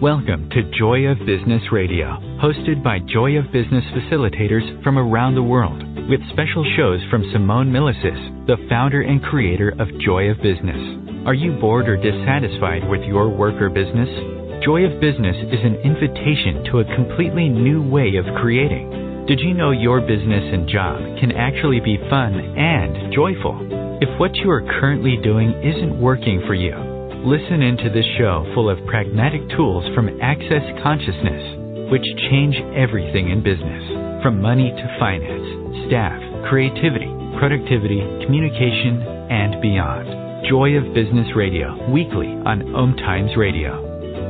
Welcome to Joy of Business Radio, hosted by Joy of Business facilitators from around the world, with special shows from Simone Milasas, the founder and creator of Joy of Business. Are you bored or dissatisfied with your work or business? Joy of Business is an invitation to a completely new way of creating. Did you know your business and job can actually be fun and joyful? If what you are currently doing isn't working for you, listen into this show full of pragmatic tools from Access Consciousness, which change everything in business, from money to finance, staff, creativity, productivity, communication, and beyond. Joy of Business Radio, weekly on Om Times Radio.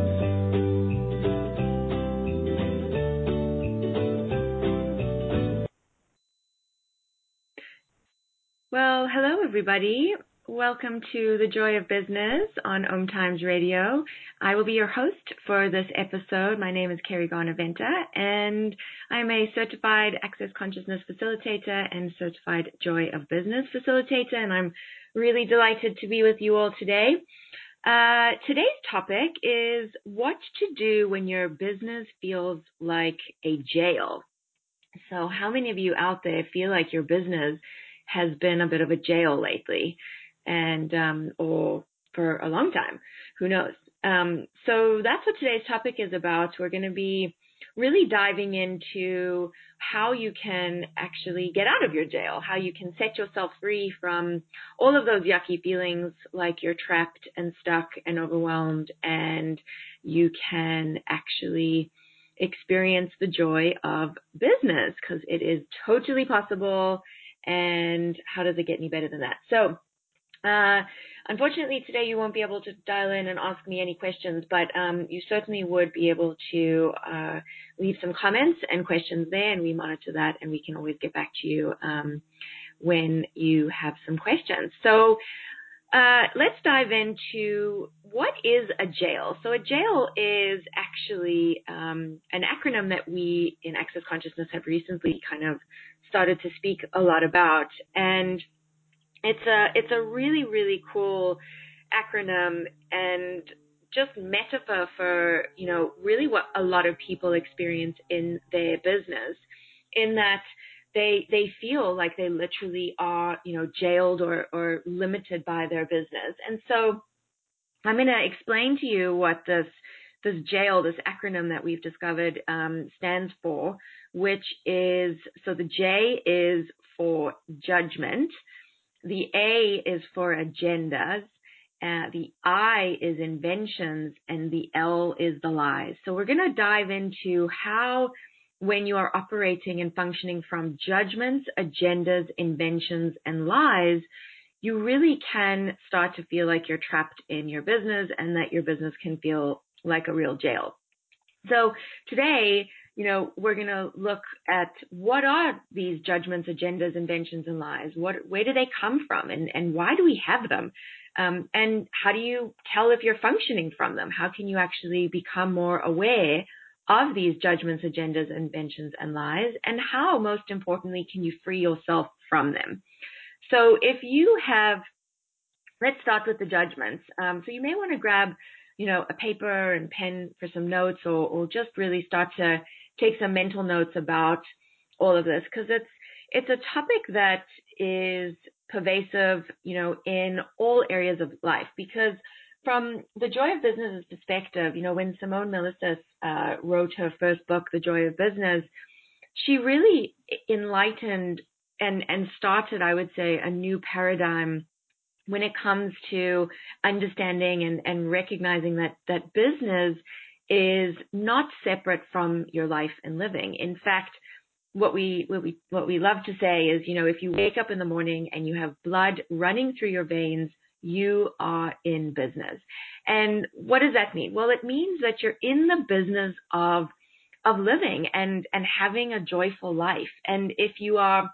Well, hello everybody. Welcome to the Joy of Business on Om Times Radio. I will be your host for this episode. My name is Carrie Garner-Venter, and I'm a certified Access Consciousness facilitator and certified Joy of Business facilitator, and I'm really delighted to be with you all today. Today's topic is what to do when your business feels like a jail. So how many of you out there feel like your business has been a bit of a jail lately? And or for a long time, who knows? So that's what today's topic is about. We're going to be really diving into how you can actually get out of your jail, how you can set yourself free from all of those yucky feelings like you're trapped and stuck and overwhelmed, and you can actually experience the joy of business, because it is totally possible. And how does it get any better than that? So unfortunately, today you won't be able to dial in and ask me any questions, but you certainly would be able to leave some comments and questions there, and we monitor that, and we can always get back to you when you have some questions. So let's dive into what is a jail. So a jail is actually an acronym that we in Access Consciousness have recently kind of started to speak a lot about, and it's a really, really cool acronym and just metaphor for, you know, really what a lot of people experience in their business, in that they feel like they literally are, you know, jailed or limited by their business. And so I'm going to explain to you what this jail, this acronym that we've discovered stands for, which is, so the J is for judgment, the A is for agendas, the I is inventions, and the L is the lies. So we're going to dive into how, when you are operating and functioning from judgments, agendas, inventions, and lies, you really can start to feel like you're trapped in your business, and that your business can feel like a real jail. So today, you know, we're going to look at what are these judgments, agendas, inventions, and lies? Where do they come from, and why do we have them? And how do you tell if you're functioning from them? How can you actually become more aware of these judgments, agendas, inventions, and lies? And how, most importantly, can you free yourself from them? So if you have, let's start with the judgments. So you may want to grab, you know, a paper and pen for some notes, or just really start to take some mental notes about all of this, because it's a topic that is pervasive, you know, in all areas of life. Because from the Joy of Business perspective, you know, when Simone Milasas wrote her first book, The Joy of Business, she really enlightened and started, I would say, a new paradigm when it comes to understanding and recognizing that business is not separate from your life and living. In fact, what we love to say is, you know, if you wake up in the morning and you have blood running through your veins, you are in business. And what does that mean? Well, it means that you're in the business of living and having a joyful life. And if you are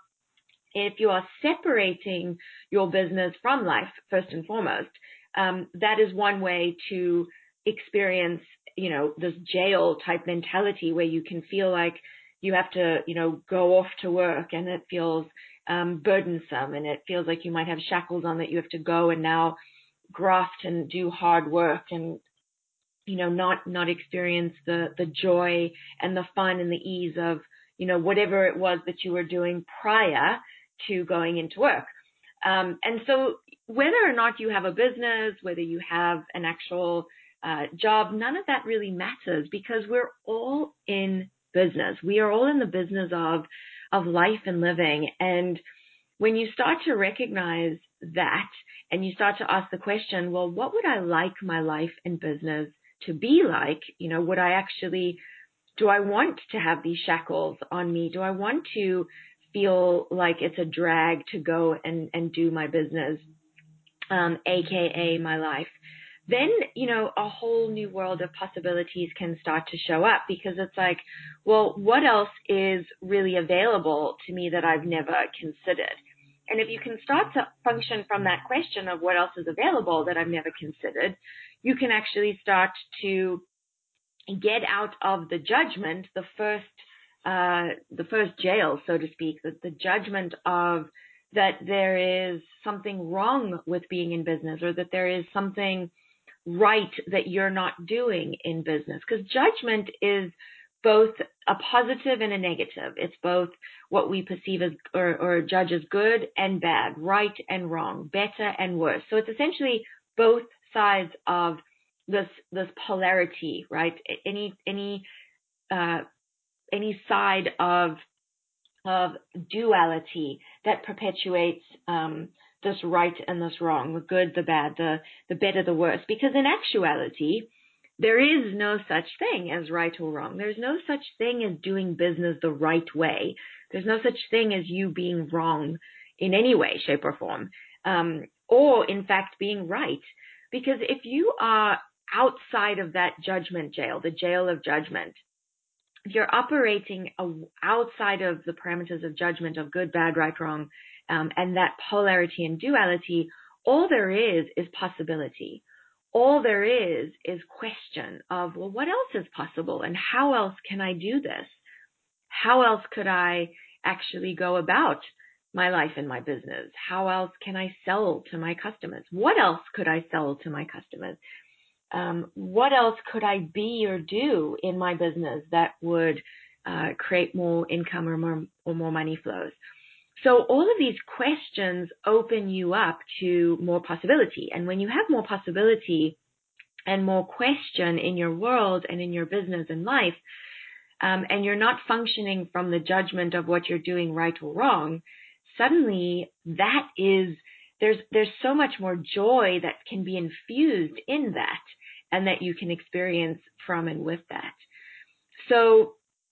separating your business from life, first and foremost, that is one way to experience, you know, this jail type mentality where you can feel like you have to, you know, go off to work, and it feels burdensome, and it feels like you might have shackles on that you have to go and now graft and do hard work and not experience the joy and the fun and the ease of, whatever it was that you were doing prior to going into work. And so whether or not you have a business, whether you have an actual job, none of that really matters, because we're all in business. We are all in the business of life and living. And when you start to recognize that, and you start to ask the question, well, what would I like my life and business to be like? Do I want to have these shackles on me? Do I want to feel like it's a drag to go and do my business, AKA my life? Then, a whole new world of possibilities can start to show up, because it's like, well, what else is really available to me that I've never considered? And if you can start to function from that question of what else is available that I've never considered, you can actually start to get out of the judgment, the first jail, so to speak, the judgment of that there is something wrong with being in business, or that there is something right that you're not doing in business. Because judgment is both a positive and a negative. It's both what we perceive as or judge as good and bad, right and wrong, better and worse. So it's essentially both sides of this polarity, right? Any side of duality that perpetuates this right and this wrong, the good, the bad, the better, the worse. Because in actuality, there is no such thing as right or wrong. There's no such thing as doing business the right way. There's no such thing as you being wrong in any way, shape, or form, or in fact being right. Because if you are outside of that judgment jail, the jail of judgment, if you're operating outside of the parameters of judgment of good, bad, right, wrong, and that polarity and duality, all there is possibility. All there is question of, well, what else is possible, and how else can I do this? How else could I actually go about my life and my business? How else can I sell to my customers? What else could I sell to my customers? What else could I be or do in my business that would create more income or more money flows? So all of these questions open you up to more possibility. And when you have more possibility and more question in your world and in your business and life, and you're not functioning from the judgment of what you're doing right or wrong, suddenly there's so much more joy that can be infused in that, and that you can experience from and with that. So,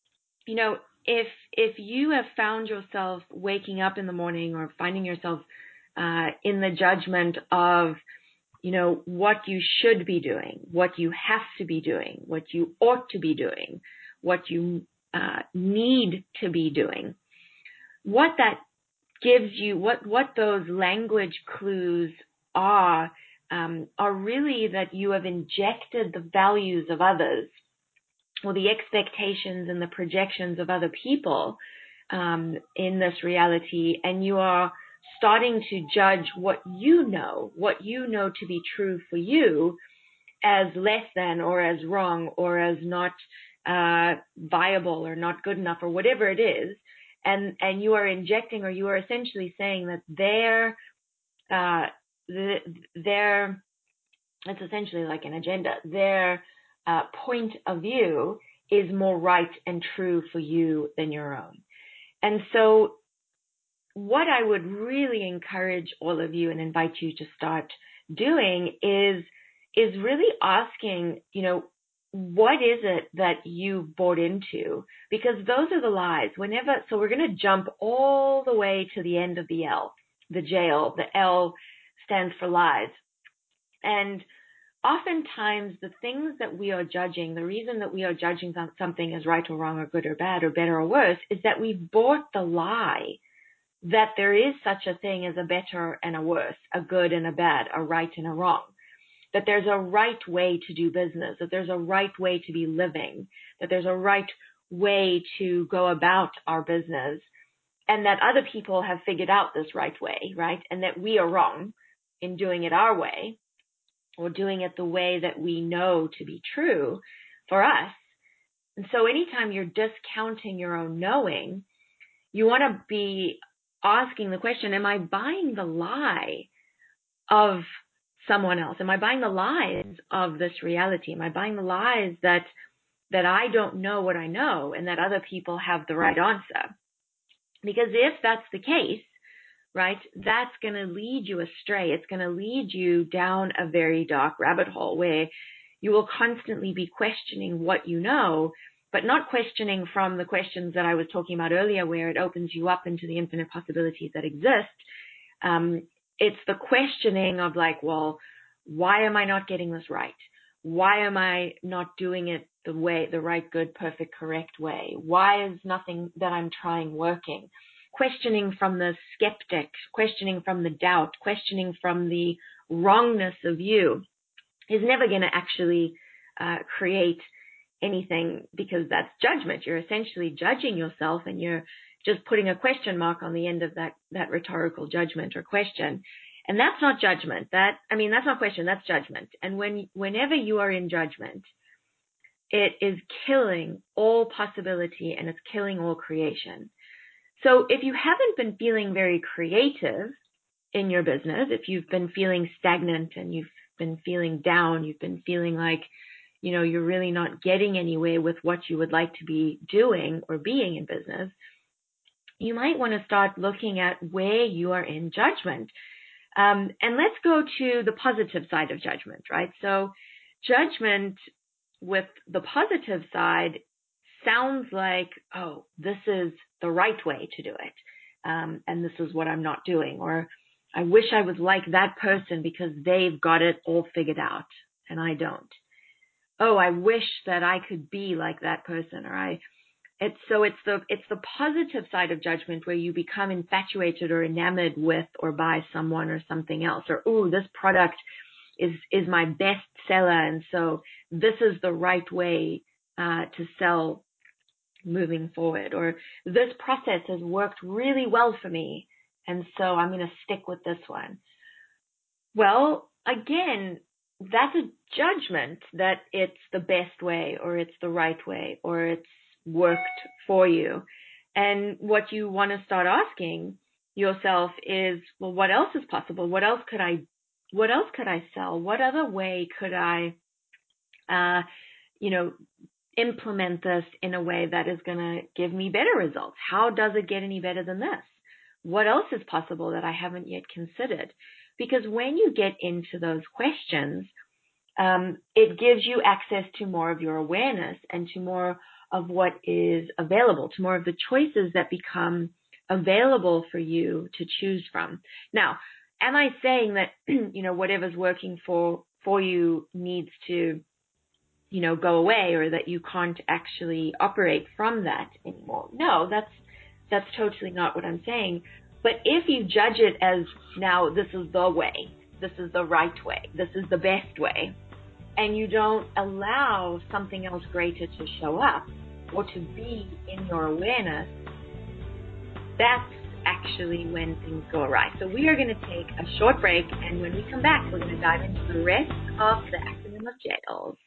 if you have found yourself waking up in the morning or finding yourself in the judgment of, what you should be doing, what you have to be doing, what you ought to be doing, what you need to be doing, what that gives you, what those language clues are really that you have injected the values of others, or the expectations and the projections of other people in this reality, and you are starting to judge what you know to be true for you as less than, or as wrong, or as not viable, or not good enough, or whatever it is, and you are injecting, or you are essentially saying that it's essentially like an agenda. Their point of view is more right and true for you than your own. And so what I would really encourage all of you and invite you to start doing is really asking, what is it that you bought into? Because those are the lies. So we're going to jump all the way to the end of the L, the jail. The L stands for lies. And oftentimes the things that we are judging, the reason that we are judging something as right or wrong or good or bad or better or worse, is that we've bought the lie that there is such a thing as a better and a worse, a good and a bad, a right and a wrong, that there's a right way to do business, that there's a right way to be living, that there's a right way to go about our business, and that other people have figured out this right way, right? And that we are wrong in doing it our way. or doing it the way that we know to be true for us. And so anytime you're discounting your own knowing, you want to be asking the question, am I buying the lie of someone else? Am I buying the lies of this reality? Am I buying the lies that I don't know what I know and that other people have the right answer? Because if that's the case, right, that's going to lead you astray. It's going to lead you down a very dark rabbit hole where you will constantly be questioning what you know, but not questioning from the questions that I was talking about earlier, where it opens you up into the infinite possibilities that exist. It's the questioning of like, well, why am I not getting this right? Why am I not doing it the right, good, perfect, correct way? Why is nothing that I'm trying working? Questioning from the skeptic, questioning from the doubt, questioning from the wrongness of you is never going to actually create anything, because that's judgment. You're essentially judging yourself, and you're just putting a question mark on the end of that rhetorical judgment or question. And that's not judgment. That's not question, that's judgment. And whenever you are in judgment, it is killing all possibility and it's killing all creation. So if you haven't been feeling very creative in your business, if you've been feeling stagnant and you've been feeling down, you've been feeling like, you're really not getting anywhere with what you would like to be doing or being in business, you might want to start looking at where you are in judgment. And let's go to the positive side of judgment, right? So judgment with the positive side sounds like, oh, this is the right way to do it. And this is what I'm not doing. Or I wish I was like that person because they've got it all figured out and I don't. Oh, I wish that I could be like that person. It's the positive side of judgment where you become infatuated or enamored with or by someone or something else. Or, oh, this product is my best seller, and so this is the right way to sell moving forward. Or this process has worked really well for me, and so I'm going to stick with this one. Well, again, that's a judgment that it's the best way or it's the right way or it's worked for you. And what you want to start asking yourself is, well, what else is possible? What else could I sell? What other way could I, implement this in a way that is going to give me better results? How does it get any better than this? What else is possible that I haven't yet considered? Because when you get into those questions, it gives you access to more of your awareness and to more of what is available, to more of the choices that become available for you to choose from. Now, am I saying that, whatever's working for you needs to, go away, or that you can't actually operate from that anymore? No, that's totally not what I'm saying. But if you judge it as, now this is the way, this is the right way, this is the best way, and you don't allow something else greater to show up or to be in your awareness, that's actually when things go awry. So we are going to take a short break, and when we come back, we're going to dive into the rest of the acronym of JAILS.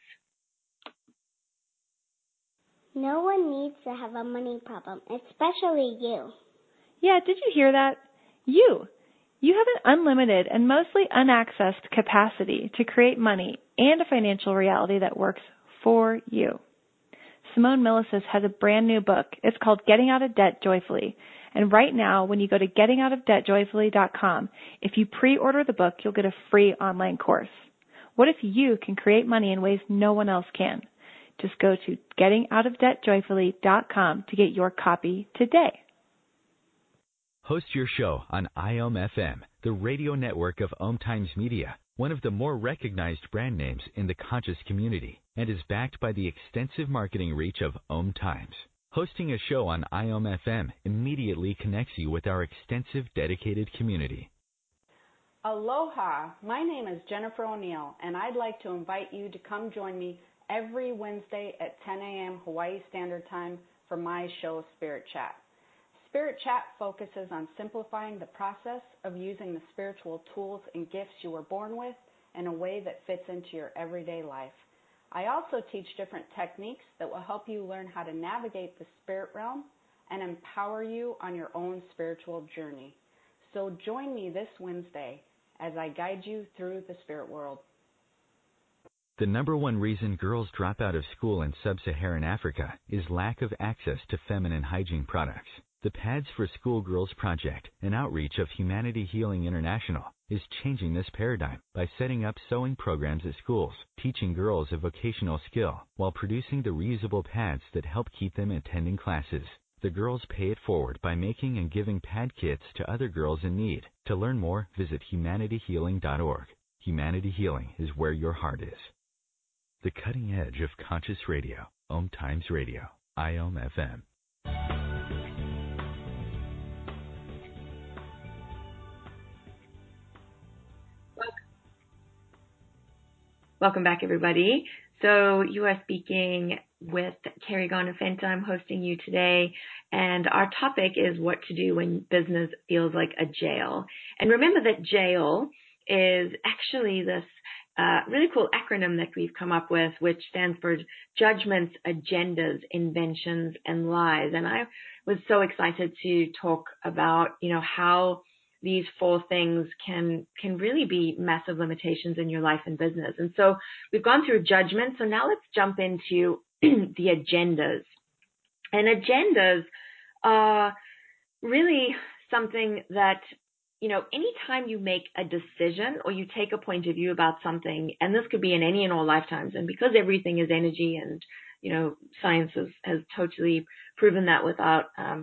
No one needs to have a money problem, especially you. Yeah, did you hear that? You have an unlimited and mostly unaccessed capacity to create money and a financial reality that works for you. Simone Milasas has a brand new book. It's called Getting Out of Debt Joyfully. And right now, when you go to gettingoutofdebtjoyfully.com, if you pre-order the book, you'll get a free online course. What if you can create money in ways no one else can? Just go to gettingoutofdebtjoyfully.com to get your copy today. Host your show on IOM FM, the radio network of Om Times Media, one of the more recognized brand names in the conscious community, and is backed by the extensive marketing reach of Om Times. Hosting a show on IOM FM immediately connects you with our extensive dedicated community. Aloha, my name is Jennifer O'Neill, and I'd like to invite you to come join me every Wednesday at 10 a.m. Hawaii Standard Time for my show, Spirit Chat. Spirit Chat focuses on simplifying the process of using the spiritual tools and gifts you were born with in a way that fits into your everyday life. I also teach different techniques that will help you learn how to navigate the spirit realm and empower you on your own spiritual journey. So join me this Wednesday as I guide you through the spirit world. The number one reason girls drop out of school in sub-Saharan Africa is lack of access to feminine hygiene products. The Pads for Schoolgirls Project, an outreach of Humanity Healing International, is changing this paradigm by setting up sewing programs at schools, teaching girls a vocational skill while producing the reusable pads that help keep them attending classes. The girls pay it forward by making and giving pad kits to other girls in need. To learn more, visit humanityhealing.org. Humanity Healing is where your heart is. The cutting edge of conscious radio. Om Times Radio. IOM FM. Welcome back, everybody. So you are speaking with Carrie Garner-Fenta. I'm hosting you today, and our topic is what to do when business feels like a jail. And remember that jail is actually this really cool acronym that we've come up with, which stands for judgments, agendas, inventions, and lies. And I was so excited to talk about, how these four things can really be massive limitations in your life and business. And so we've gone through judgment. So now let's jump into the agendas. And agendas are really something that, anytime you make a decision or you take a point of view about something, and this could be in any and all lifetimes, and because everything is energy and, science has totally proven that without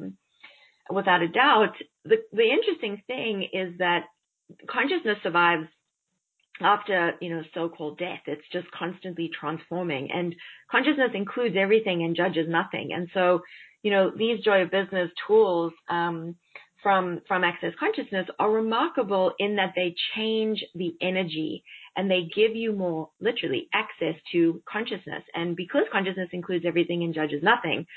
a doubt, the interesting thing is that consciousness survives after, so-called death. It's just constantly transforming, and consciousness includes everything and judges nothing. And so, these Joy of Business tools, from Access Consciousness are remarkable in that they change the energy and they give you more, literally, access to consciousness. And because consciousness includes everything and judges nothing,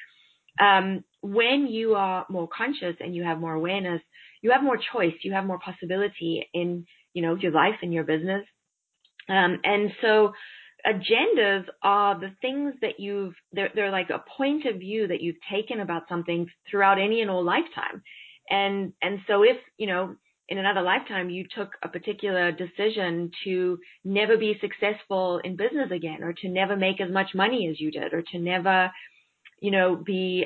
when you are more conscious and you have more awareness, you have more choice, you have more possibility in, your life and your business. And so agendas are the things that they're like a point of view that you've taken about something throughout any and all lifetime. And so if, in another lifetime, you took a particular decision to never be successful in business again, or to never make as much money as you did, or to never, be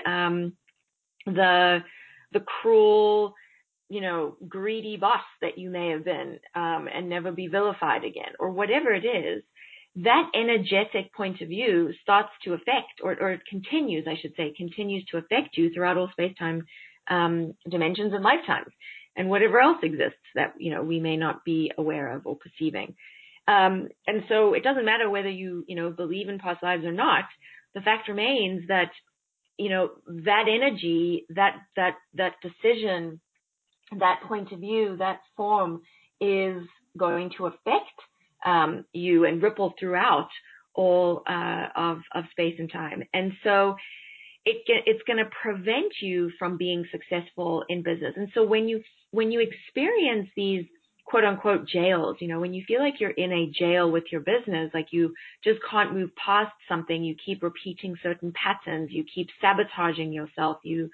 the cruel, greedy boss that you may have been, and never be vilified again, or whatever it is, that energetic point of view starts to affect, or continues to affect you throughout all space-time dimensions and lifetimes, and whatever else exists that, we may not be aware of or perceiving. And so it doesn't matter whether you, believe in past lives or not. The fact remains that, that energy, that decision, that point of view, that form is going to affect you and ripple throughout all of space and time. And so it's going to prevent you from being successful in business. And so when you experience these quote unquote jails, when you feel like you're in a jail with your business, like you just can't move past something, you keep repeating certain patterns, you keep sabotaging yourself, you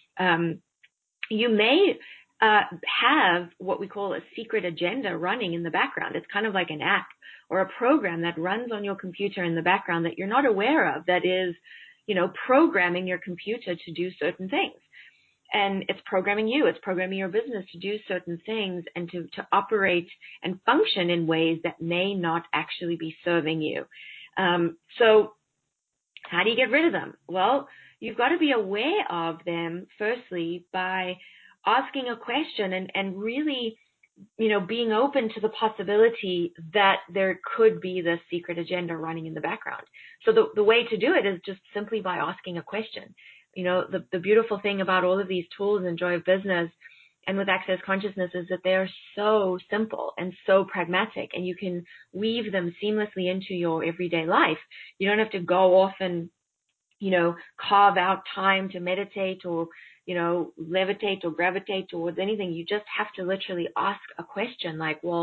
may have what we call a secret agenda running in the background. It's kind of like an app or a program that runs on your computer in the background that you're not aware of, that is, programming your computer to do certain things. And it's programming you, it's programming your business to do certain things and to operate and function in ways that may not actually be serving you. So how do you get rid of them? Well, you've got to be aware of them, firstly, by asking a question and really, being open to the possibility that there could be this secret agenda running in the background. So the way to do it is just simply by asking a question. The beautiful thing about all of these tools in Joy of Business and with Access Consciousness is that they are so simple and so pragmatic, and you can weave them seamlessly into your everyday life. You don't have to go off and, carve out time to meditate or, levitate or gravitate towards anything. You just have to literally ask a question like, well,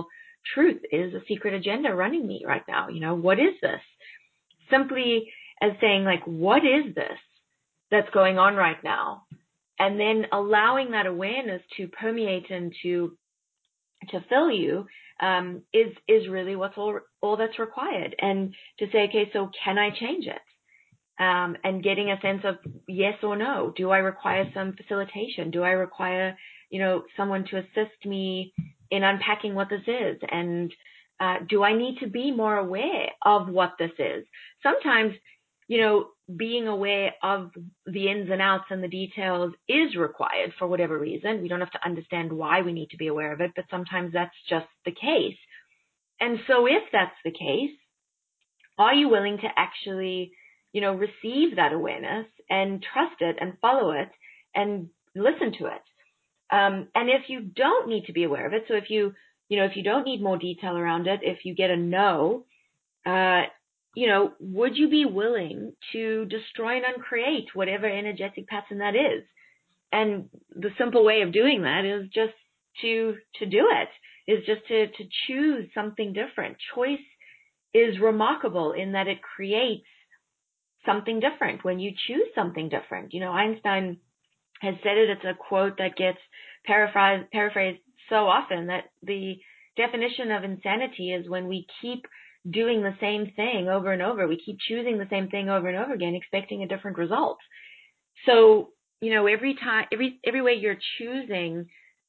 truth? Is a secret agenda running me right now? What is this? Simply as saying, like, what is this that's going on right now? And then allowing that awareness to permeate and to fill you is really what's all that's required. And to say, okay, so can I change it? And getting a sense of yes or no. Do I require some facilitation? Do I require, someone to assist me in unpacking what this is? And do I need to be more aware of what this is? Sometimes, being aware of the ins and outs and the details is required for whatever reason. We don't have to understand why we need to be aware of it, but sometimes that's just the case. And so if that's the case, are you willing to actually, receive that awareness and trust it and follow it and listen to it? And if you don't need to be aware of it, so if you don't need more detail around it, if you get a no, would you be willing to destroy and uncreate whatever energetic pattern that is? And the simple way of doing that is just to do it, is just to choose something different. Choice is remarkable in that it creates something different when you choose something different. Einstein has said it. It's a quote that gets paraphrased so often, that the definition of insanity is when we keep doing the same thing over and over. We keep choosing the same thing over and over again, expecting a different result. So, every way you're choosing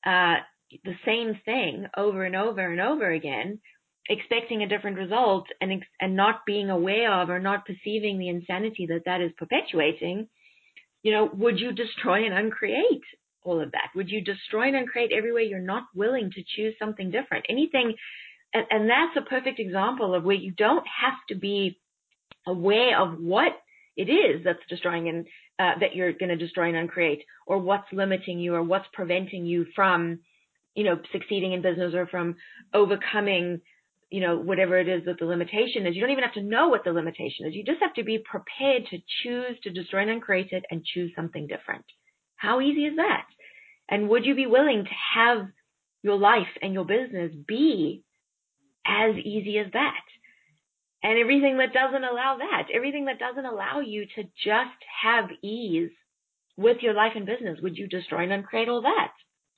the same thing over and over and over again, expecting a different result and not being aware of or not perceiving the insanity that is perpetuating, would you destroy and uncreate all of that? Would you destroy and uncreate every way you're not willing to choose something different? Anything, and that's a perfect example of where you don't have to be aware of what it is that's destroying and that you're going to destroy and uncreate, or what's limiting you, or what's preventing you from, succeeding in business, or from overcoming, whatever it is that the limitation is. You don't even have to know what the limitation is. You just have to be prepared to choose to destroy and uncreate it and choose something different. How easy is that? And would you be willing to have your life and your business be as easy as that? And everything that doesn't allow that, everything that doesn't allow you to just have ease with your life and business, would you destroy and uncreate all that?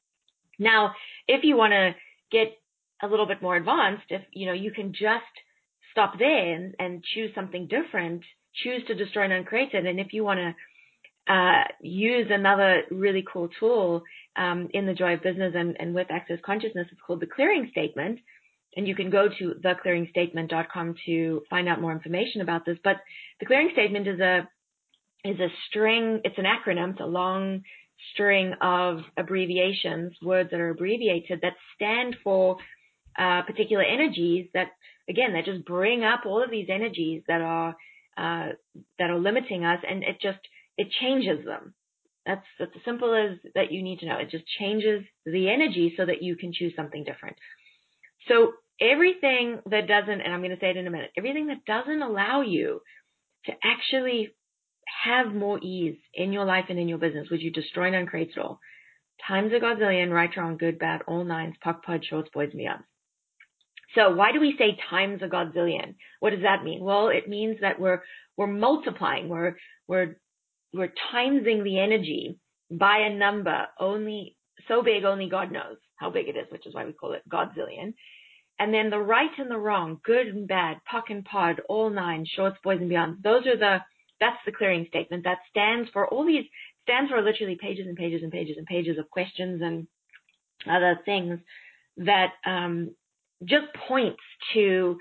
Now, if you want to get a little bit more advanced, if you can just stop there and choose something different, choose to destroy and uncreate it. And if you want to use another really cool tool in the Joy of Business and with Access Consciousness, it's called the Clearing Statement. And you can go to theclearingstatement.com to find out more information about this. But the Clearing Statement is a string. It's an acronym. It's a long string of abbreviations, words that are abbreviated, that stand for particular energies that just bring up all of these energies that are limiting us, and it changes them. That's as simple as that. You need to know. It just changes the energy so that you can choose something different. So everything that doesn't, and I'm going to say it in a minute, everything that doesn't allow you to actually have more ease in your life and in your business, would you destroy and uncreate it all? Times a godzillion, right, wrong, good, bad, all nines, puck, pud, shorts, boys, and beyonds. So why do we say times a godzillion? What does that mean? Well, it means that we're multiplying, we're timesing the energy by a number only so big, only God knows how big it is, which is why we call it godzillion. And then the right and the wrong, good and bad, puck and pod, all nine, shorts, boys, and beyond. That's the Clearing Statement. That stands for literally pages and pages and pages and pages of questions and other things that just points to,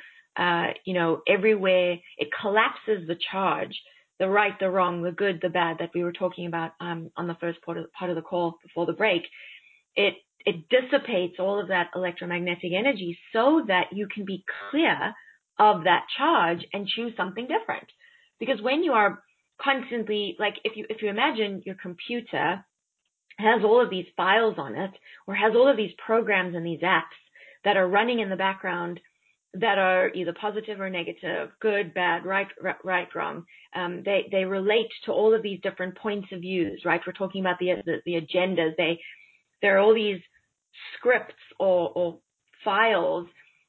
everywhere. It collapses the charge, the right, the wrong, the good, the bad that we were talking about on the first part of the call before the break. It dissipates all of that electromagnetic energy so that you can be clear of that charge and choose something different. Because when you are constantly, like if you imagine your computer has all of these files on it, or has all of these programs and these apps that are running in the background that are either positive or negative, good, bad, right, wrong. They relate to all of these different points of views, right? We're talking about the agendas. There are all these scripts or files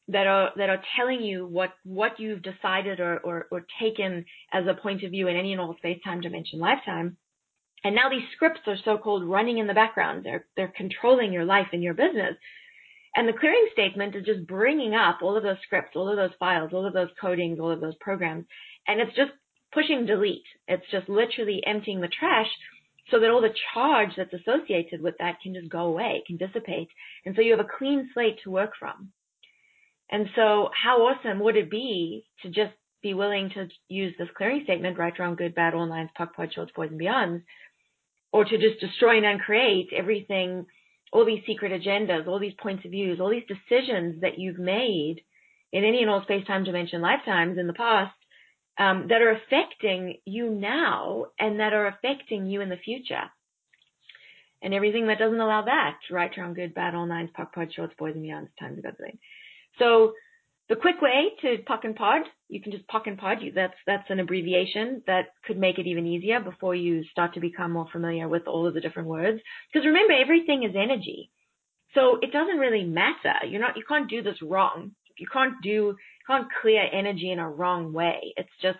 that are telling you what you've decided or taken as a point of view in any and all space, time, dimension, lifetime. And now these scripts are so-called running in the background. They're controlling your life and your business. And the clearing statement is just bringing up all of those scripts, all of those files, all of those codings, all of those programs. And it's just pushing delete. It's just literally emptying the trash so that all the charge that's associated with that can just go away, can dissipate. And so you have a clean slate to work from. And so how awesome would it be to just be willing to use this clearing statement, right, wrong, good, bad, all lines, POC, POD, shorts, boys, and beyonds, or to just destroy and uncreate everything, all these secret agendas, all these points of views, all these decisions that you've made in any and all space, time, dimension, lifetimes in the past that are affecting you now and that are affecting you in the future. And everything that doesn't allow that, right, wrong, good, bad, all nines, POC, POD, shorts, boys, and beyonds, times of God's lane. So the quick way to POC and POD, you can just POC and POD. That's an abbreviation that could make it even easier before you start to become more familiar with all of the different words. Because remember, everything is energy. So it doesn't really matter. You can't do this wrong. You can't clear energy in a wrong way. It's just,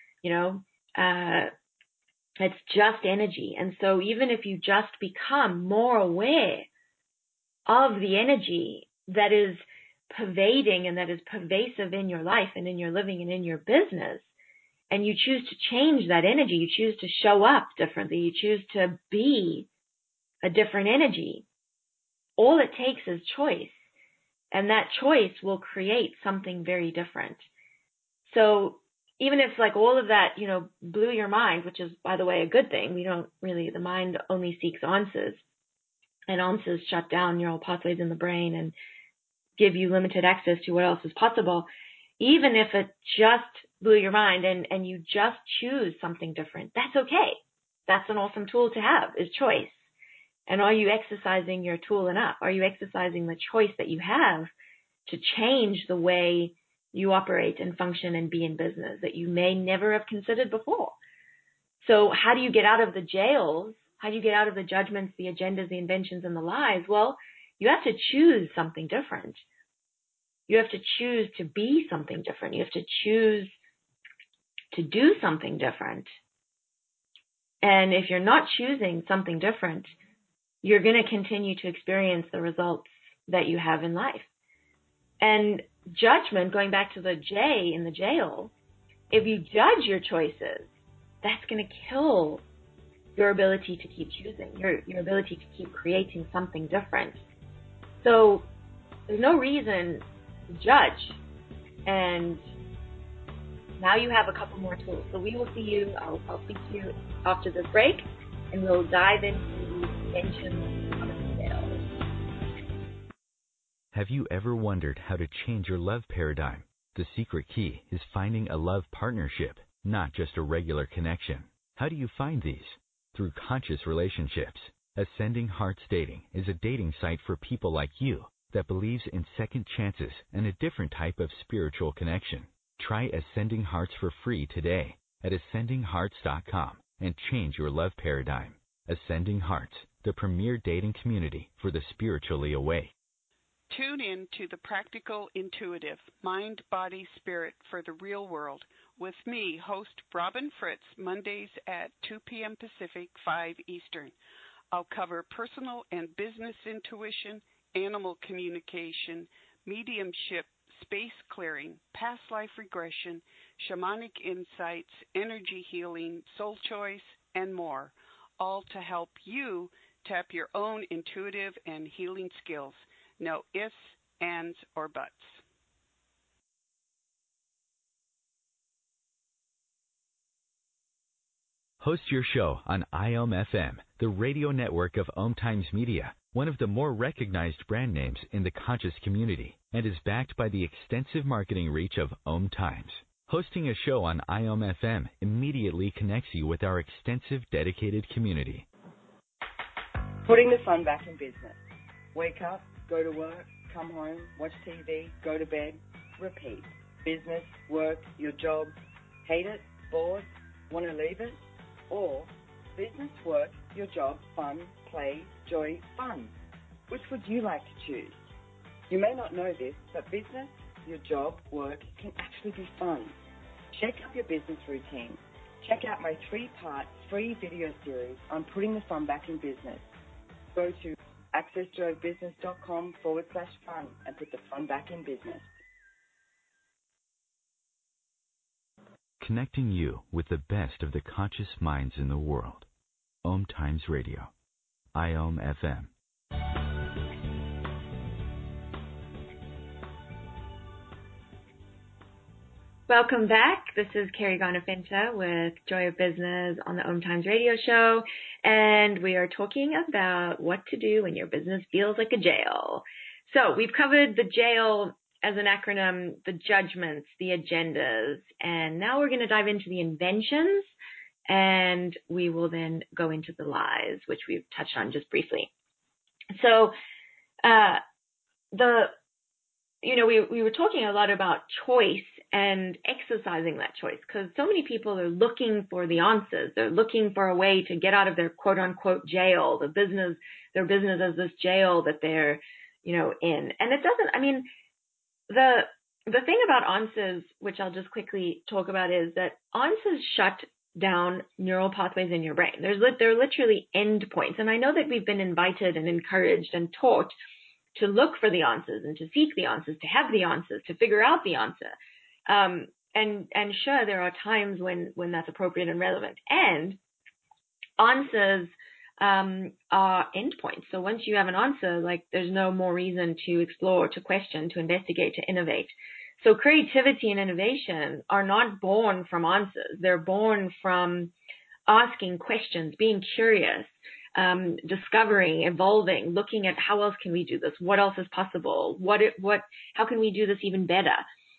it's just energy. And so even if you just become more aware of the energy that is pervading and that is pervasive in your life and in your living and in your business, and you choose to change that energy, you choose to show up differently, you choose to be a different energy, all it takes is choice. And that choice will create something very different. So even if like all of that, blew your mind, which is, by the way, a good thing, the mind only seeks answers, and answers shut down neural pathways in the brain and give you limited access to what else is possible. Even if it just blew your mind and you just choose something different, that's okay. That's an awesome tool to have, is choice. And are you exercising your tool enough? Are you exercising the choice that you have to change the way you operate and function and be in business that you may never have considered before? So how do you get out of the jails? How do you get out of the judgments, the agendas, the inventions, and the lies? Well, you have to choose something different. You have to choose to be something different. You have to choose to do something different. And if you're not choosing something different, you're going to continue to experience the results that you have in life. And judgment, going back to the J in the jail, if you judge your choices, that's going to kill your ability to keep choosing, your ability to keep creating something different. So there's no reason to judge. And now you have a couple more tools. So we will see you, I'll speak to you after this break, and we'll dive into the inventions of the jail. Have you ever wondered how to change your love paradigm? The secret key is finding a love partnership, not just a regular connection. How do you find these? Through conscious relationships. Ascending Hearts Dating is a dating site for people like you that believes in second chances and a different type of spiritual connection. Try Ascending Hearts for free today at ascendinghearts.com and change your love paradigm. Ascending Hearts, the premier dating community for the spiritually awake. Tune in to the Practical Intuitive, Mind, Body, Spirit for the Real World with me, host Robin Fritz, Mondays at 2 p.m. Pacific, 5 Eastern. I'll cover personal and business intuition, animal communication, mediumship, space clearing, past life regression, shamanic insights, energy healing, soul choice, and more, all to help you tap your own intuitive and healing skills. No ifs, ands, or buts. Host your show on IOM FM, the radio network of Om Times Media, one of the more recognized brand names in the conscious community, and is backed by the extensive marketing reach of Om Times. Hosting a show on IOM FM immediately connects you with our extensive dedicated community. Putting the fun back in business. Wake up, go to work, come home, watch TV, go to bed, repeat. Business, work, your job, hate it, bored, want to leave it? Or business, work, your job, fun, play, joy, fun. Which would you like to choose? You may not know this, but business, your job, work can actually be fun. Shake up your business routine. Check out my 3-part free video series on putting the fun back in business. Go to accessjoyofbusiness.com/fun and put the fun back in business. Connecting you with the best of the conscious minds in the world. Om Times Radio. IOM FM. Welcome back. This is Carrie Garner-Finta with Joy of Business on the Om Times Radio Show, and we are talking about what to do when your business feels like a jail. So we've covered the jail as an acronym, the judgments, the agendas, and now we're going to dive into the inventions, and we will then go into the lies, which we've touched on just briefly. So we were talking a lot about choice and exercising that choice, because so many people are looking for the answers. They're looking for a way to get out of their quote unquote jail, their business as this jail that they're, in. And it doesn't, the thing about answers, which I'll just quickly talk about, is that answers shut down neural pathways in your brain. They're literally end points. And I know that we've been invited and encouraged and taught to look for the answers and to seek the answers, to have the answers, to figure out the answer. And sure, there are times when that's appropriate and relevant. And answers are endpoints. So once you have an answer, there's no more reason to explore, to question, to investigate, to innovate. So creativity and innovation are not born from answers. They're born from asking questions, being curious, discovering, evolving, looking at how else can we do this? What else is possible? How can we do this even better?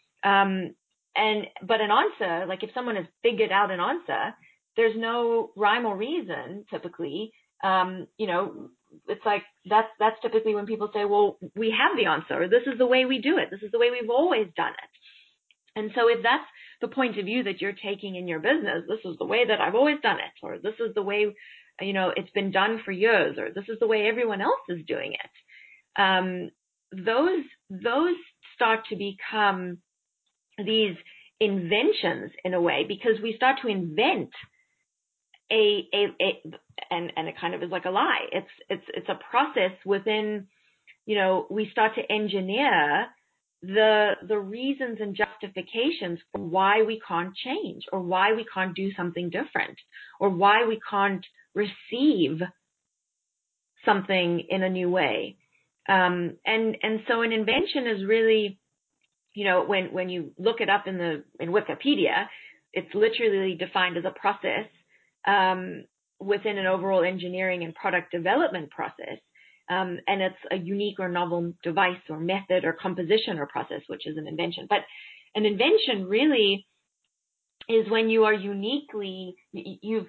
But an answer, if someone has figured out an answer, there's no rhyme or reason typically. It's that's typically when people say, well, we have the answer, or this is the way we do it. This is the way we've always done it. And so if that's the point of view that you're taking in your business, this is the way that I've always done it, or this is the way, it's been done for years, or this is the way everyone else is doing it. Those start to become these inventions in a way, because we start to invent and it kind of is like a lie. It's a process within, we start to engineer the reasons and justifications for why we can't change, or why we can't do something different, or why we can't receive something in a new way. And so an invention is really, when you look it up in Wikipedia, it's literally defined as a process within an overall engineering and product development process. And it's a unique or novel device or method or composition or process, which is an invention. But an invention really is when you are uniquely, you've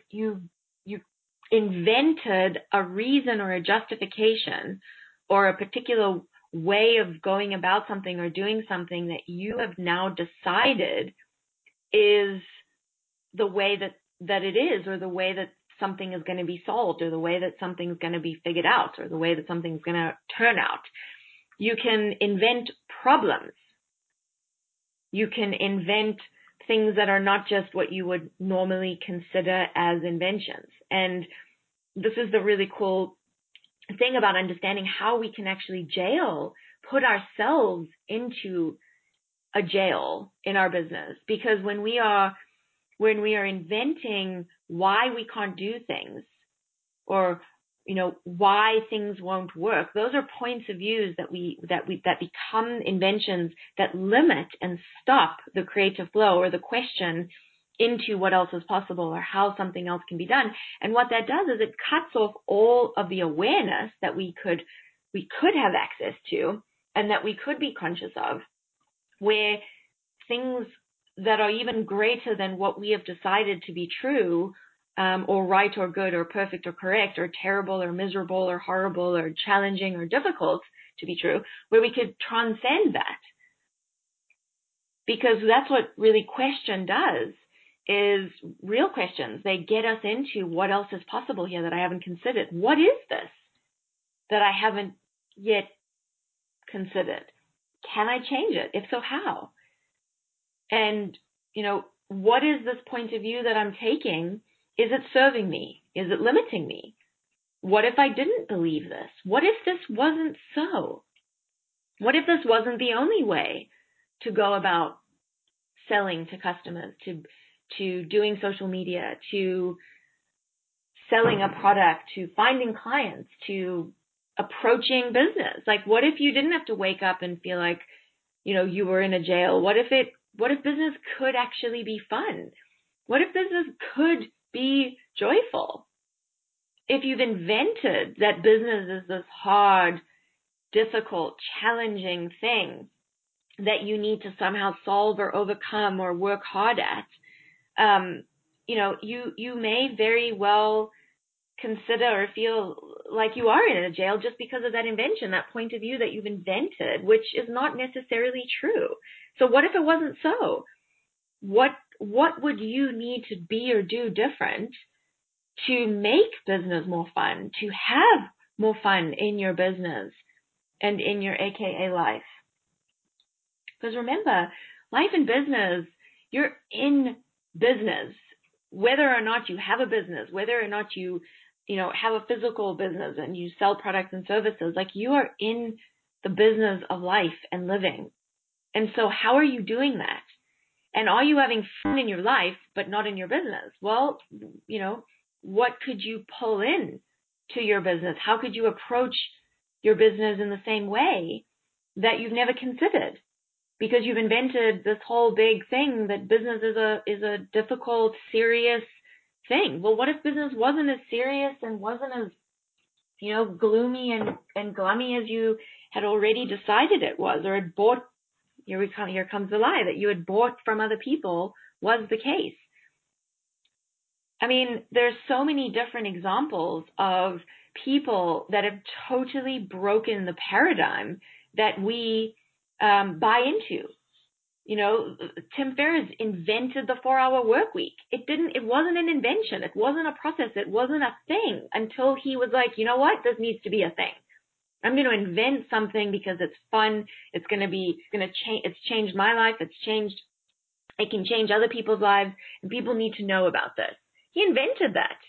invented a reason or a justification or a particular way of going about something or doing something that you have now decided is the way that it is, or the way that something is going to be solved, or the way that something's going to be figured out, or the way that something's going to turn out. You can invent problems. You can invent things that are not just what you would normally consider as inventions. And this is the really cool thing about understanding how we can actually put ourselves into a jail in our business. Because when we are inventing why we can't do things, or why things won't work, those are points of views that become inventions that limit and stop the creative flow or the question into what else is possible or how something else can be done. And what that does is it cuts off all of the awareness that we could have access to and that we could be conscious of, where things that are even greater than what we have decided to be true, or right or good or perfect or correct or terrible or miserable or horrible or challenging or difficult to be true, where we could transcend that. Because that's what really question does, is real questions. They get us into what else is possible here that I haven't considered. What is this that I haven't yet considered? can I change it? If so, how? And, what is this point of view that I'm taking? Is it serving me? Is it limiting me? What if I didn't believe this? What if this wasn't so? What if this wasn't the only way to go about selling to customers, to doing social media, to selling a product, to finding clients, to approaching business? Like, what if you didn't have to wake up and feel like, you were in a jail? What if business could actually be fun? What if business could be joyful? If you've invented that business is this hard, difficult, challenging thing that you need to somehow solve or overcome or work hard at, you may very well consider or feel like you are in a jail just because of that invention, that point of view that you've invented, which is not necessarily true. So what if it wasn't so? What would you need to be or do different to make business more fun, to have more fun in your business and in your AKA life? Because remember, life and business, you're in business. Whether or not you have a business, whether or not you have a physical business and you sell products and services, like, you are in the business of life and living. And so how are you doing that? And are you having fun in your life, but not in your business? Well, what could you pull in to your business? How could you approach your business in the same way that you've never considered? Because you've invented this whole big thing that business is a difficult, serious thing. Well, what if business wasn't as serious and wasn't as, gloomy and glummy as you had already decided it was, or had bought, here comes the lie, that you had bought from other people was the case. I mean, there's so many different examples of people that have totally broken the paradigm that we buy into. Tim Ferriss invented the 4-hour work week. It wasn't an invention. It wasn't a process. It wasn't a thing until he was like, you know what? This needs to be a thing. I'm going to invent something because it's fun. It's changed my life. It can change other people's lives, and people need to know about this. He invented that.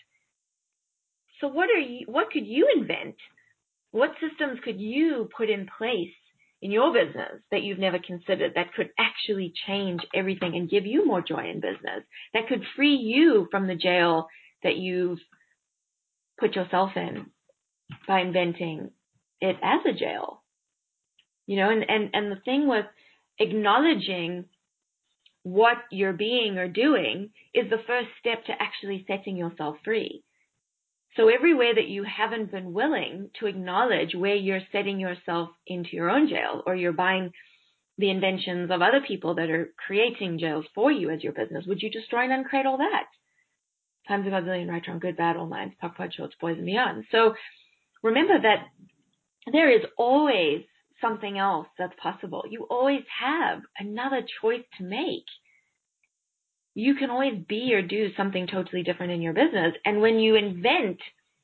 So what could you invent? What systems could you put in place in your business that you've never considered that could actually change everything and give you more joy in business, that could free you from the jail that you've put yourself in by inventing it as a jail? And the thing with acknowledging what you're being or doing is the first step to actually setting yourself free. So everywhere that you haven't been willing to acknowledge where you're setting yourself into your own jail, or you're buying the inventions of other people that are creating jails for you as your business, would you destroy and uncreate all that? Times a gazillion, right, wrong, good, bad, all nines, puck, pud, shorts, boys, and beyond. So remember that there is always something else that's possible. You always have another choice to make. You can always be or do something totally different in your business. And when you invent,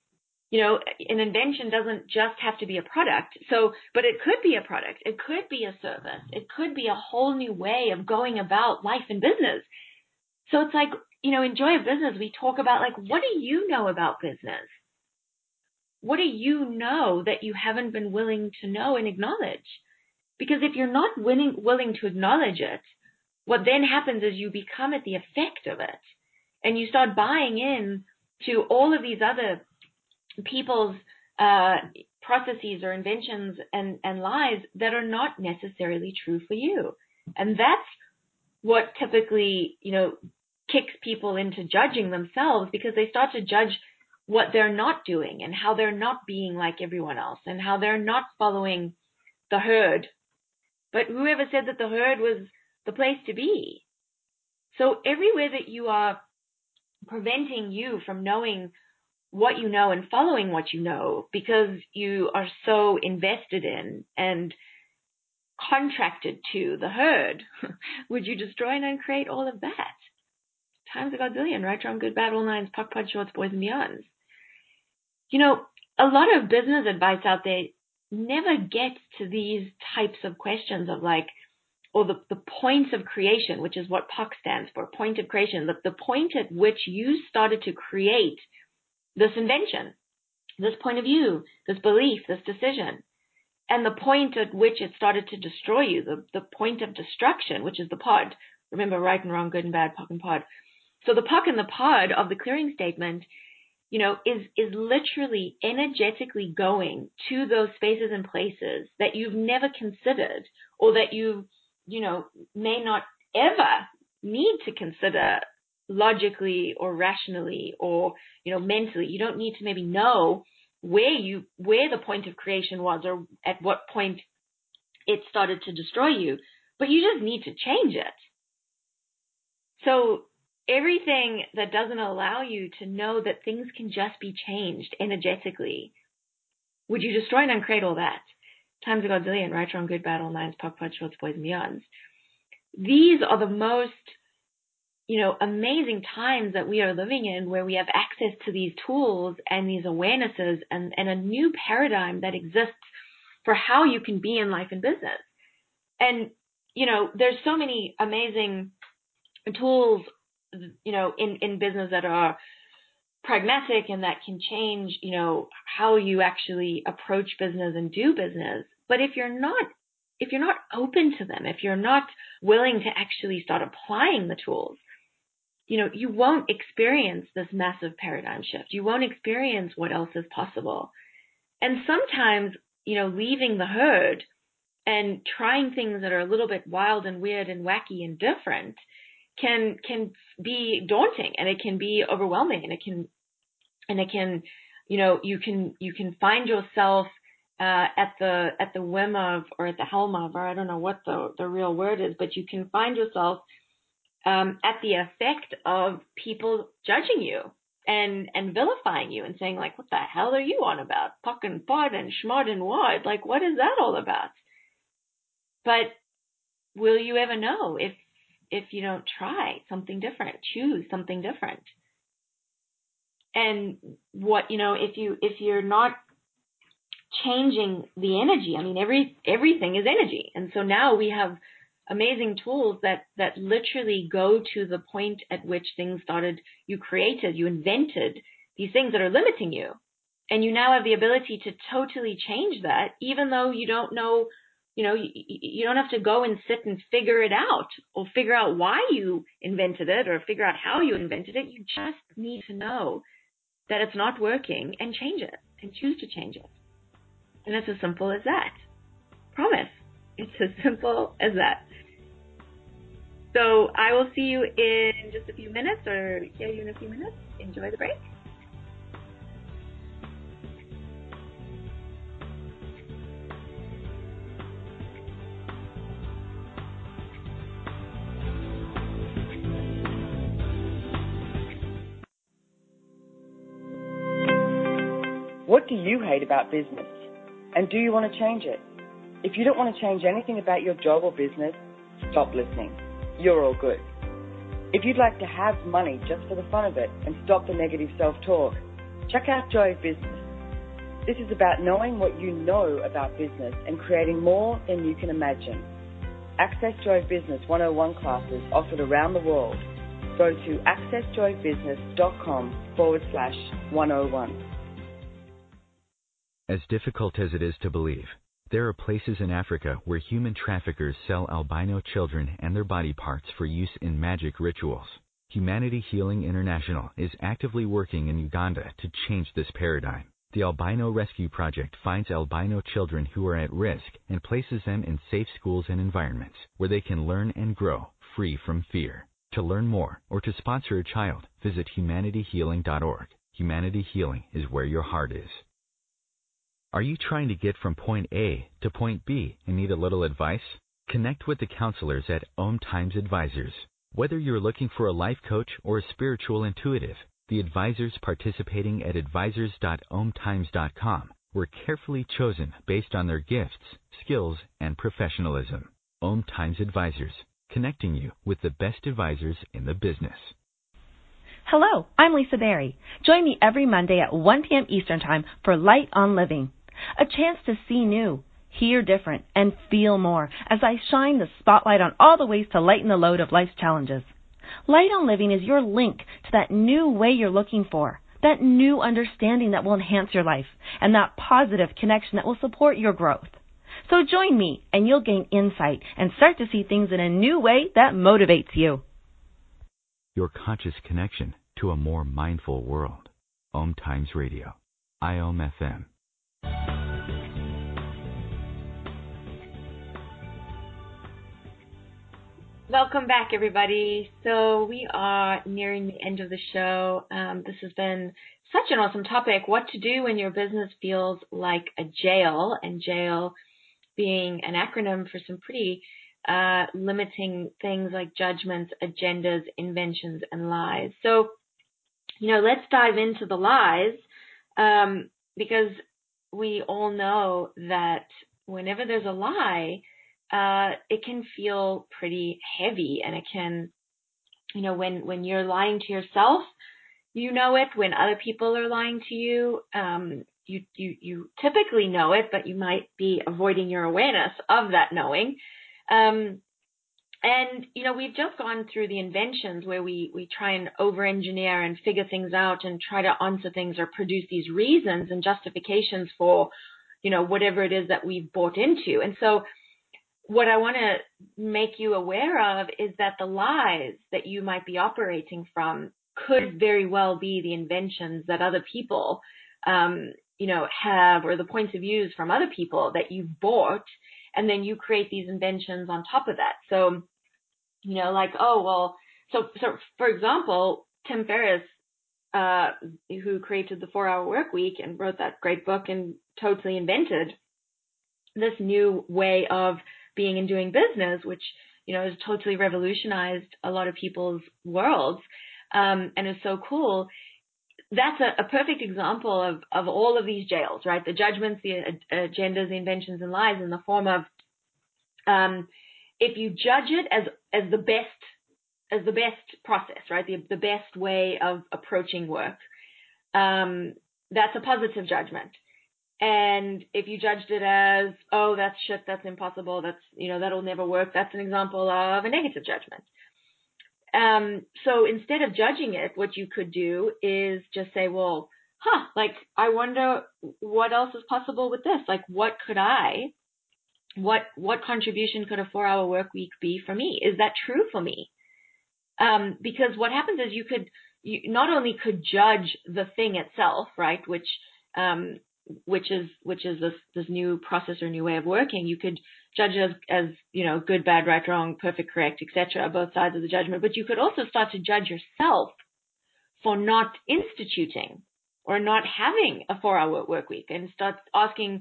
an invention doesn't just have to be a product. But it could be a product. It could be a service. It could be a whole new way of going about life and business. So it's like, in Joy of Business, we talk about, like, what do you know about business? What do you know that you haven't been willing to know and acknowledge? Because if you're not willing to acknowledge it, what then happens is you become at the effect of it, and you start buying in to all of these other people's processes or inventions and lies that are not necessarily true for you. And that's what typically, kicks people into judging themselves, because they start to judge what they're not doing and how they're not being like everyone else and how they're not following the herd. But whoever said that the herd was the place to be? So everywhere that you are preventing you from knowing what you know and following what you know because you are so invested in and contracted to the herd, would you destroy and uncreate all of that? Times a gazillion, right, wrong, good, bad, all nines, puck, pud, shorts, boys, and beyonds. A lot of business advice out there never get to these types of questions of like, or the point of creation, which is what POC stands for, point of creation, the point at which you started to create this invention, this point of view, this belief, this decision, and the point at which it started to destroy you, the point of destruction, which is the pod. Remember, right and wrong, good and bad, POC and pod. So the POC and the pod of the clearing statement, is literally energetically going to those spaces and places that you've never considered, or that you may not ever need to consider logically or rationally or, mentally. You don't need to maybe know where the point of creation was or at what point it started to destroy you, but you just need to change it. So everything that doesn't allow you to know that things can just be changed energetically, would you destroy and uncreate all that? Times a godzillion, right, wrong, good, bad, all nines, POC, pod, shorts, boys, and beyonds. These are the most, amazing times that we are living in, where we have access to these tools and these awarenesses and a new paradigm that exists for how you can be in life and business. And, there's so many amazing tools, in business that are pragmatic and that can change, how you actually approach business and do business. But if you're not open to them, if you're not willing to actually start applying the tools, you won't experience this massive paradigm shift. You won't experience what else is possible. And sometimes, leaving the herd and trying things that are a little bit wild and weird and wacky and different can be daunting, and it can be overwhelming, and it can you can find yourself at the whim of, or at the helm of, or I don't know what the real word is, but you can find yourself at the effect of people judging you and vilifying you and saying, like, what the hell are you on about? POC and pod and schmod and wad? Like, what is that all about? But will you ever know if you don't try something different, choose something different? And what, if you're not changing the energy, I mean, everything is energy. And so now we have amazing tools that literally go to the point at which things started. You created, you invented these things that are limiting you. And you now have the ability to totally change that, even though you don't know, you don't have to go and sit and figure it out or figure out why you invented it or figure out how you invented it. You just need to know that it's not working and change it and choose to change it. And it's as simple as that. Promise. It's as simple as that. So I will see you in just a few minutes, or hear you in a few minutes. Enjoy the break. What do you hate about business? And do you want to change it? If you don't want to change anything about your job or business, stop listening. You're all good. If you'd like to have money just for the fun of it and stop the negative self-talk, check out Joy of Business. This is about knowing what you know about business and creating more than you can imagine. Access Joy of Business 101 classes offered around the world. Go to accessjoybusiness.com/101. As difficult as it is to believe, there are places in Africa where human traffickers sell albino children and their body parts for use in magic rituals. Humanity Healing International is actively working in Uganda to change this paradigm. The Albino Rescue Project finds albino children who are at risk and places them in safe schools and environments where they can learn and grow free from fear. To learn more or to sponsor a child, visit humanityhealing.org. Humanity Healing is where your heart is. Are you trying to get from point A to point B and need a little advice? Connect with the counselors at Om Times Advisors. Whether you're looking for a life coach or a spiritual intuitive, the advisors participating at advisors.omtimes.com were carefully chosen based on their gifts, skills, and professionalism. Om Times Advisors, connecting you with the best advisors in the business. Hello, I'm Lisa Berry. Join me every Monday at 1 p.m. Eastern Time for Light on Living. A chance to see new, hear different, and feel more as I shine the spotlight on all the ways to lighten the load of life's challenges. Light on Living is your link to that new way you're looking for, that new understanding that will enhance your life, and that positive connection that will support your growth. So join me, and you'll gain insight and start to see things in a new way that motivates you. Your conscious connection to a more mindful world. Om Times Radio. IOM FM. Welcome back, everybody. So we are nearing the end of the show. This has been such an awesome topic, what to do when your business feels like a jail, and jail being an acronym for some pretty limiting things like judgments, agendas, inventions, and lies. So, let's dive into the lies, because we all know that whenever there's a lie, it can feel pretty heavy, and it can, when you're lying to yourself, it. When other people are lying to you, you typically know it, but you might be avoiding your awareness of that knowing. And we've just gone through the inventions where we try and over-engineer and figure things out and try to answer things or produce these reasons and justifications for, whatever it is that we've bought into. And so what I want to make you aware of is that the lies that you might be operating from could very well be the inventions that other people, have, or the points of views from other people that you've bought, and then you create these inventions on top of that. So, so for example, Tim Ferriss, who created the 4-Hour Work Week and wrote that great book and totally invented this new way of being and doing business, which, has totally revolutionized a lot of people's worlds, and is so cool. That's a perfect example of all of these jails, right? The judgments, the agendas, the inventions, and lies in the form of, if you judge it as the best process, right? The best way of approaching work, that's a positive judgment. And if you judged it as, oh, that's shit, that's impossible, that's, that'll never work, that's an example of a negative judgment. So instead of judging it, what you could do is just say, well, I wonder what else is possible with this? Like, what contribution could a 4-hour work week be for me? Is that true for me? Because what happens is you not only could judge the thing itself, right, which is this new process or new way of working. You could judge it as good, bad, right, wrong, perfect, correct, etc., both sides of the judgment. But you could also start to judge yourself for not instituting or not having a 4-hour work week, and start asking,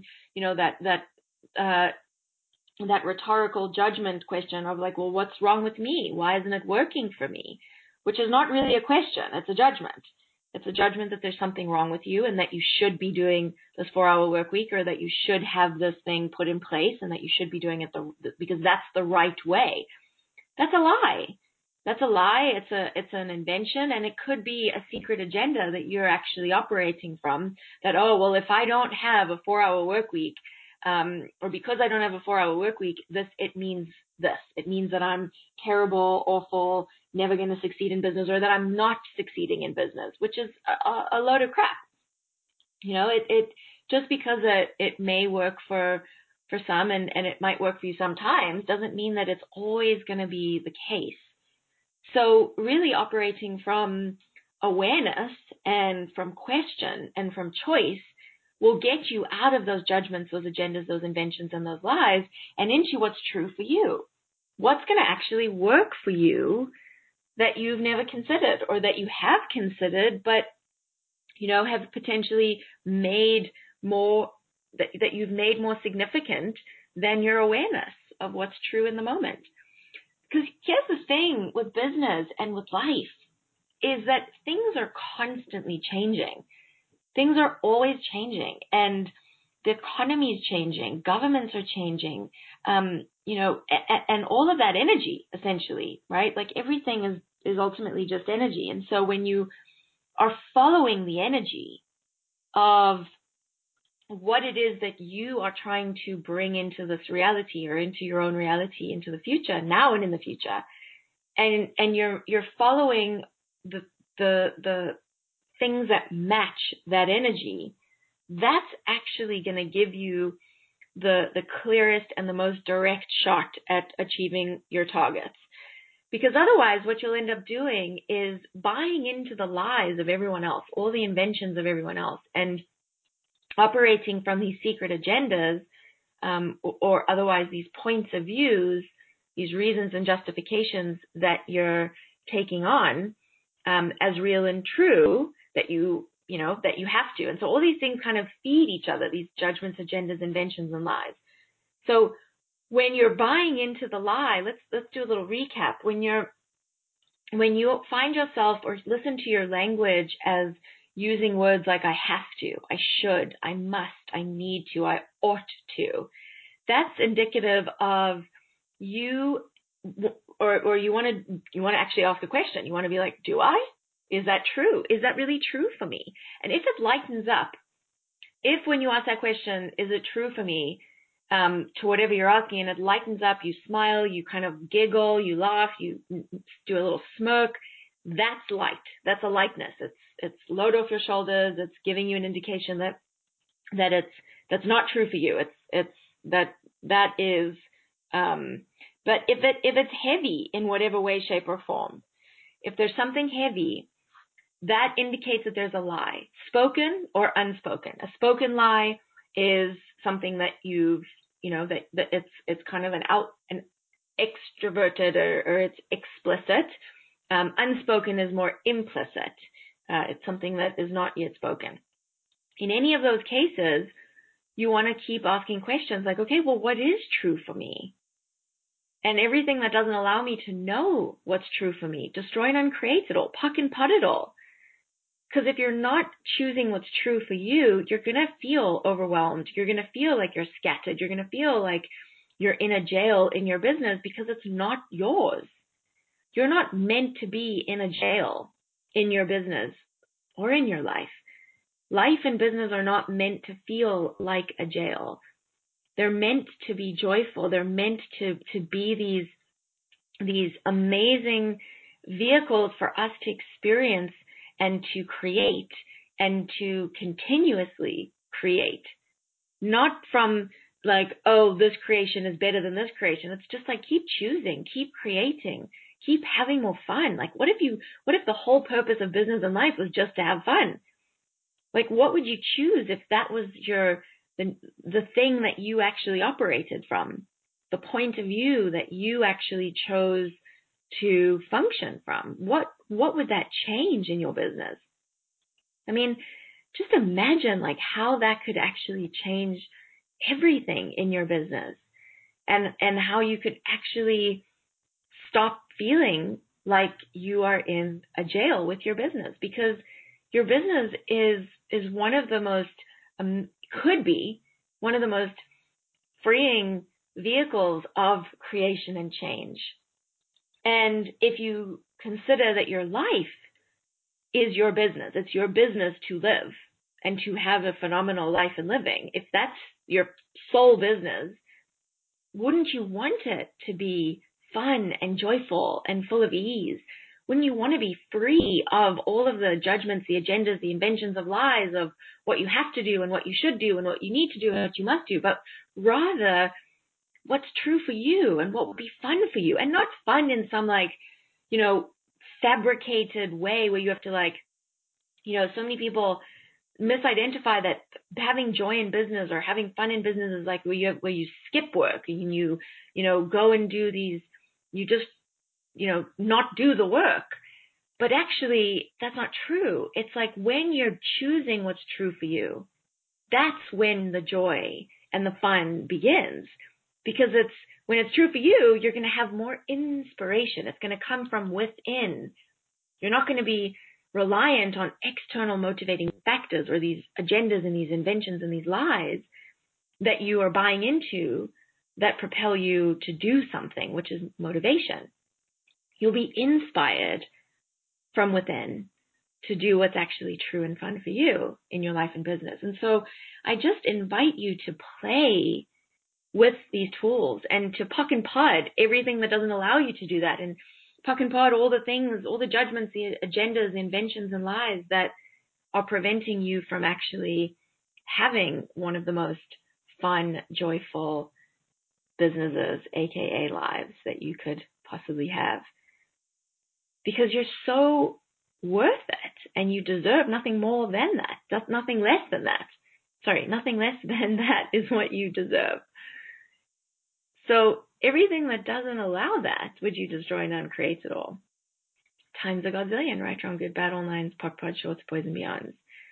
that rhetorical judgment question of like, well, what's wrong with me? Why isn't it working for me? Which is not really a question. It's a judgment. It's a judgment that there's something wrong with you and that you should be doing this 4-hour work week, or that you should have this thing put in place and that you should be doing it because that's the right way. That's a lie. That's a lie. It's an invention, and it could be a secret agenda that you're actually operating from. That, oh, well, if I don't have a 4-hour work week, or because I don't have a 4-hour work week, it means this. It means that I'm terrible, awful, never going to succeed in business, or that I'm not succeeding in business, which is a load of crap. It just because it may work for some and it might work for you sometimes doesn't mean that it's always going to be the case. So really operating from awareness and from question and from choice will get you out of those judgments, those agendas, those inventions, and those lies, and into what's true for you. What's going to actually work for you that you've never considered, or that you have considered, but, have potentially made more, that you've made more significant than your awareness of what's true in the moment. Because here's the thing with business and with life, is that things are constantly changing. Things are always changing, and the economy is changing, governments are changing, and all of that energy, essentially, right? Like everything is ultimately just energy. And so when you are following the energy of what it is that you are trying to bring into this reality or into your own reality, into the future, now and in the future. And you're following the things that match that energy. That's actually going to give you the clearest and the most direct shot at achieving your targets. Because otherwise, what you'll end up doing is buying into the lies of everyone else, all the inventions of everyone else, and operating from these secret agendas, or otherwise these points of views, these reasons and justifications that you're taking on as real and true, that you have to. And so all these things kind of feed each other, these judgments, agendas, inventions, and lies. So when you're buying into the lie, let's do a little recap. When you find yourself or listen to your language as using words like I have to, I should, I must, I need to, I ought to, that's indicative of you, or you want to actually ask a question. You want to be like, do I? Is that true? Is that really true for me? And if it lightens up, if when you ask that question, is it true for me, to whatever you're asking, and it lightens up, you smile, you kind of giggle, you laugh, you do a little smirk, that's light. That's a lightness. It's load off your shoulders. It's giving you an indication that that's not true for you. That is, but if it's heavy in whatever way, shape, or form, if there's something heavy, that indicates that there's a lie, spoken or unspoken. A spoken lie is something that that it's kind of an extroverted or it's explicit. Unspoken is more implicit. It's something that is not yet spoken. In any of those cases, you want to keep asking questions like, okay, well, what is true for me? And everything that doesn't allow me to know what's true for me, destroy and uncreate it all, puck and put it all. Because if you're not choosing what's true for you, you're going to feel overwhelmed. You're going to feel like you're scattered. You're going to feel like you're in a jail in your business because it's not yours. You're not meant to be in a jail in your business or in your life. Life and business are not meant to feel like a jail. They're meant to be joyful. They're meant to be these amazing vehicles for us to experience and to create and to continuously create. Not from like, oh, this creation is better than this creation. It's just like keep choosing, keep creating, keep having more fun. Like what if the whole purpose of business and life was just to have fun? Like what would you choose if that was the thing that you actually operated from, the point of view that you actually chose to function from? What would that change in your business? I mean, just imagine like how that could actually change everything in your business and how you could actually stop feeling like you are in a jail with your business, because your business is one of the most could be one of the most freeing vehicles of creation and change. And if you consider that your life is your business, it's your business to live and to have a phenomenal life and living. If that's your sole business, wouldn't you want it to be fun and joyful and full of ease? Wouldn't you want to be free of all of the judgments, the agendas, the inventions of lies of what you have to do and what you should do and what you need to do and what you must do, but rather what's true for you and what would be fun for you, and not fun in some fabricated way where you have to so many people misidentify that having joy in business or having fun in business is like where you skip work and you go and do these, you just not do the work. But actually that's not true. It's like when you're choosing what's true for you, that's when the joy and the fun begins. Because when it's true for you, you're going to have more inspiration. It's going to come from within. You're not going to be reliant on external motivating factors or these agendas and these inventions and these lies that you are buying into that propel you to do something, which is motivation. You'll be inspired from within to do what's actually true and fun for you in your life and business. And so I just invite you to play with these tools and to puck and pod everything that doesn't allow you to do that, and puck and pod all the things, all the judgments, the agendas, the inventions and lies that are preventing you from actually having one of the most fun, joyful businesses, aka lives, that you could possibly have. Because you're so worth it and you deserve nothing more than that. Nothing less than that. Sorry, nothing less than that is what you deserve. So everything that doesn't allow that, would you destroy, none creates it all. Times a godzillion, right, wrong, good, bad, all nines, puck, pod, shorts, poison, beyonds.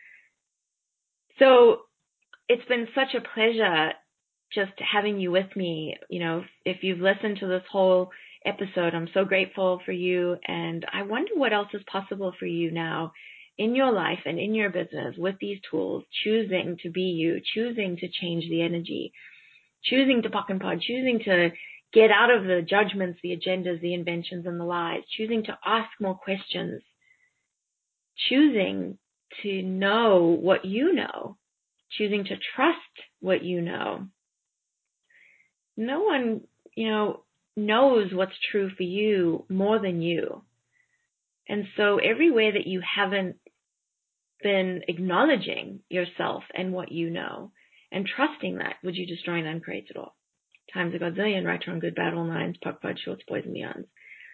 So it's been such a pleasure just having you with me. You know, if you've listened to this whole episode, I'm so grateful for you. And I wonder what else is possible for you now in your life and in your business with these tools, choosing to be you, choosing to change the energy, choosing to puck and pod, choosing to get out of the judgments, the agendas, the inventions, and the lies, choosing to ask more questions, choosing to know what you know, choosing to trust what you know. No one, knows what's true for you more than you. And so everywhere that you haven't been acknowledging yourself and what you know and trusting that, would you destroy and uncreate it all? Times a godzillion, right, wrong, good, bad, all nines, puck, pod, shorts, boys, and beyonds.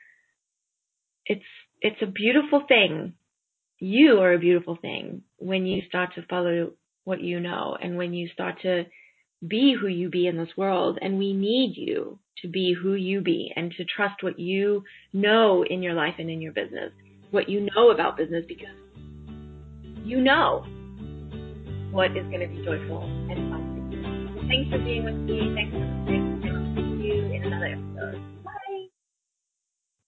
It's a beautiful thing. You are a beautiful thing when you start to follow what you know and when you start to be who you be in this world. And we need you to be who you be and to trust what you know in your life and in your business, what you know about business, because you know what is going to be joyful and fun. Thanks for being with me. Thanks for listening. And I'll see you in another episode.